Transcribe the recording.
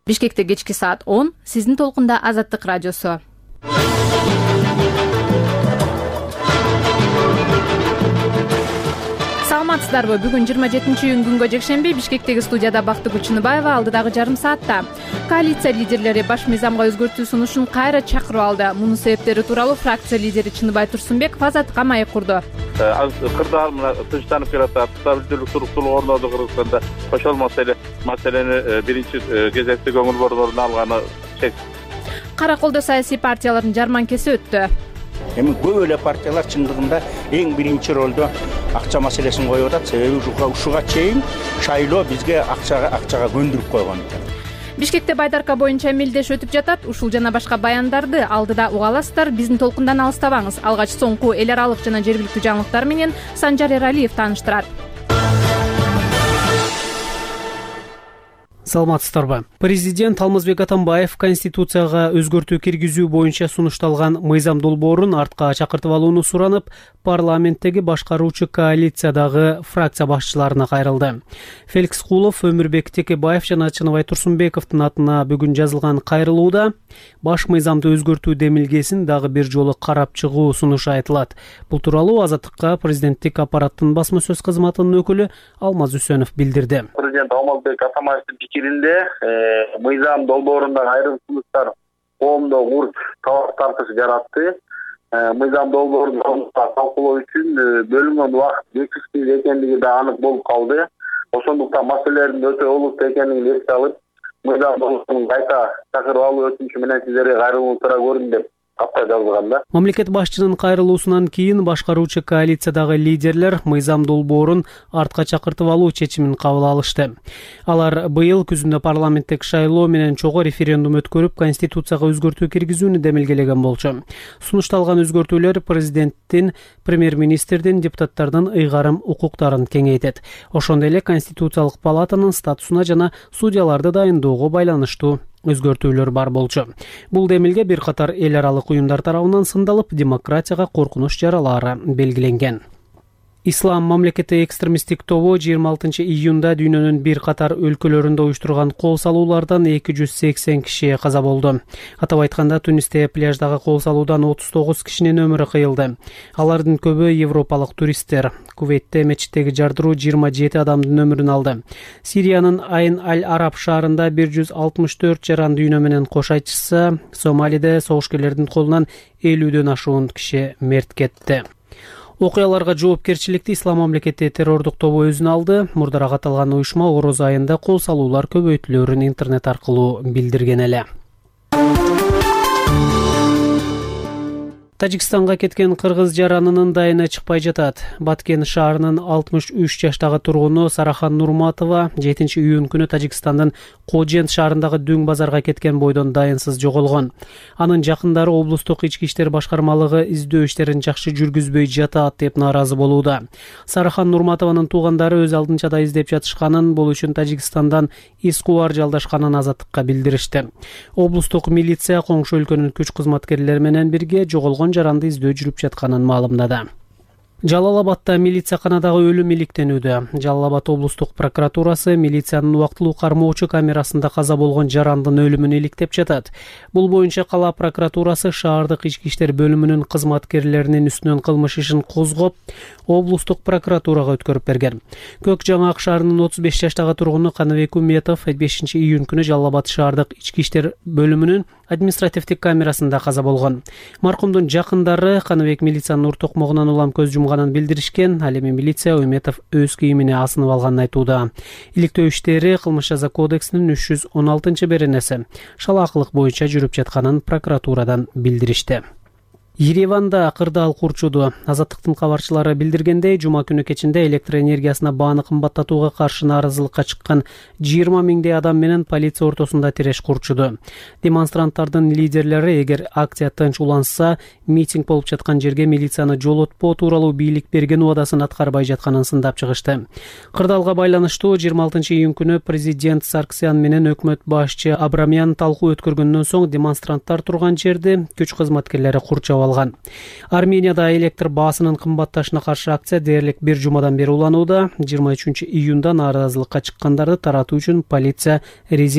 Бишкекте кечки саат 10, сиздин толкунда Азаттык радиосу. Саламатсыздарбы? Бүгүн 27-июнь күнгө жекшемби Бишкектеги студияда Бактыгүл Чыныбаева, алдыдагы жарым саатта коалиция лидерлери баш мыйзамга өзгөртүү сунушун кайра чакырып алды. Мунун себептери тууралуу фракция лидери Чыныбай Турсунбеков Азаттыкка маек курду. Кырдаал мына тынчтанып келатат, стабилдүүлүк туруктуулук орноду Кыргызстанда ошол маселени биринчи кезекте көңүл борборуна алганы чек. Караколдо саясий партиялардын жарманкеси өттү. Эми көп эле партиялар чындыгында эң биринчи ролдо акча маселесин коюп атат. Себеби ушуга чейин шайлоо бизге акчага көндүрүп койгон экен. Бишкекте байдарка боюнча мелдеш өтүп жатат. Ушул жана башка баяндарды алдыда уга аласыздар. Биздин толкундан алыстабаңыз. Алгач соңку эл аралык жана жергиликтүү жаңылыктар менен Санжар Эралиев тааныштырат. Саламатсыздарбы? Президент Алмазбек Атамбаев Конституцияга өзгөртүү киргизүү боюнча сунушталган мыйзам долбоорун артка чакыртып алууну суранып, парламенттеги башкаруучу коалициядагы фракция башчыларына кайрылды. Феликс Кулов, Өмүрбек Текебаев жана Чыныбай Турсунбековдун атына бүгүн жазылган кайрылууда баш мыйзамды өзгөртүү демилгесин дагы бир жолу карап чыгуу сунушу айтылат. Бул тууралуу Азаттыкка президенттик аппараттын басма сөз кызматынын өкүлү Алмаз Үсөнов билдирди. Президент Алмазбек Атамбаевдин пикиринде мыйзам долбоорундагы айрым сунуштар коомдо урт тартыш жаратты. Мыйзам долбоорун талкуулоо үчүн бөлүнгөн убакыт жетишсиз экендиги да анык болуп калды. Ошондуктан маселелердин өтө олуттуу экендигин эске алып, мыйзам долбоорун кайта чакырып алуу өтүнүчү менен сиздерге кайрылууну сурап көрдүм деп катта жазылган да. Мамлекет башчынын кайрылуусунан кийин башкаруучу коалициядагы лидерлер мыйзам долбоорун артка чакыртып алуу чечимин кабыл алышты. Алар быйыл күзүндө парламенттик шайлоо менен чогуу референдум өткөрүп, Конституцияга өзгөртүү киргизүүнү демилгелеген болчу. Сунушталган өзгөртүүлөр президенттин, премьер-министрдин, депутаттардын ыйгарым укуктарын кеңейтет. Ошондой эле Конституциялык палатанын статусуна жана судьяларды дайындоого байланыштуу өзгөртүүлөр бар болчу. Бул демилге бир катар эл аралык уюмдар тарабынан сындалып, демократияга коркунуч жаралары белгиленген. Ислам мамлекети экстремисттик тобу 26 июнда дүйнөнүн бир катар өлкөлөрүндө уюштурган кол салуулардан 280 киши каза болду. Атап айтканда, Тунисте пляждагы кол салуудан 39 кишинин өмүрү кыйылды. Алардын көбү европалык туристтер. Кувейтте мечиттеги жардыруу 27 адамдын өмүрүн алды. Сириянын Айн аль-Араб шаарында 164 жаран дүйнө менен кош айтышса, Сомалиде согушкерлердин колунан 50дөн ашуун киши мерт кетти. Окуяларга жоопкерчиликти Ислам мамлекети террордук тобу өзүнө алды. Мурдараак аталган уюшма ороз айында кол салуулар көбөйтүлөрүн интернет аркылуу билдирген эле. Тажикстанга кеткен кыргыз жаранынын дайыны чыкпай жатат. Баткен шаарынын 63 жаштагы тургуну Сарахан Нурматова 7-июнь күнү Тажикстандын Кожент шаарындагы дөң базарга кеткен бойдон дайынсыз жоголгон. Анын жакындары облустук ички иштер башкармалыгы издөө иштерин жакшы жүргүзбөй жатат деп нааразы болууда. Сарахан Нурматованын туугандары өз алдынча да издеп жатышканын, бул үчүн Тажикстандан эскубар жалдашканын Азаттыкка билдиришти. Облустук милиция коңшу өлкөнүн күч кызматкерлери менен бирге жоголгон жаранды издөө жүрүп жатканын маалымдады. Жалал-Абадта милицияханадагы өлүм иликтенүүдө. Жалал-Абад облустук прокуратурасы милициянын убактылуу кармоочу камерасында каза болгон жарандын өлүмүн иликтеп жатат. Бул боюнча кала прокуратурасы шаардык ички иштер бөлүмүнүн кызматкерлеринин үстүнөн кылмыш ишин козгоп, облустук прокуратурага өткөрүп берген. Көк Жаңак шаарынын 35 жаштагы тургуну Каныбек Уметов 5-июнь күнү Жалал-Абад шаардык ички иштер бөлүмүнүн административдик камерасында каза болгон. Маркумдун жакындары Каныбек милициянын ур токмогунан улам көз жумганын билдиришкен. Ал эми милиция Уметов өз кийимине асынып алганын айтууда. Иликтөө иштери кылмыш жаза кодексинин 316-беренеси шалаакылык боюнча жүрүп жатканын прокуратурадан билдиришти. Ереванда кырдаал курчуду. Азаттыктын кабарчылары билдиргендей, жума күнү кечинде электр энергиясына бааны кымбаттатууга каршы нааразылыкка чыккан 20 миңдей адам менен полиция ортосунда тиреш курчуду. Демонстранттардын лидерлери эгер акция тынч уланса, митинг болуп жаткан жерге милицияны жолотпоо тууралуу бийлик берген убадасын аткарбай жатканын сындап чыгышты. Кырдаалга байланыштуу 26 июнь күнү президент Сарксян менен өкмөт башчы Абрамян талкуу өткөргөндөн соң демонстранттар турган жерди күч кызматкерлери курчап алган. Арменияда электр баасынын кымбатташына каршы акция дээрлик бир жумадан бери уланууда. 23 июнда нааразылыкка чыккандарды таратуу үчүн полиция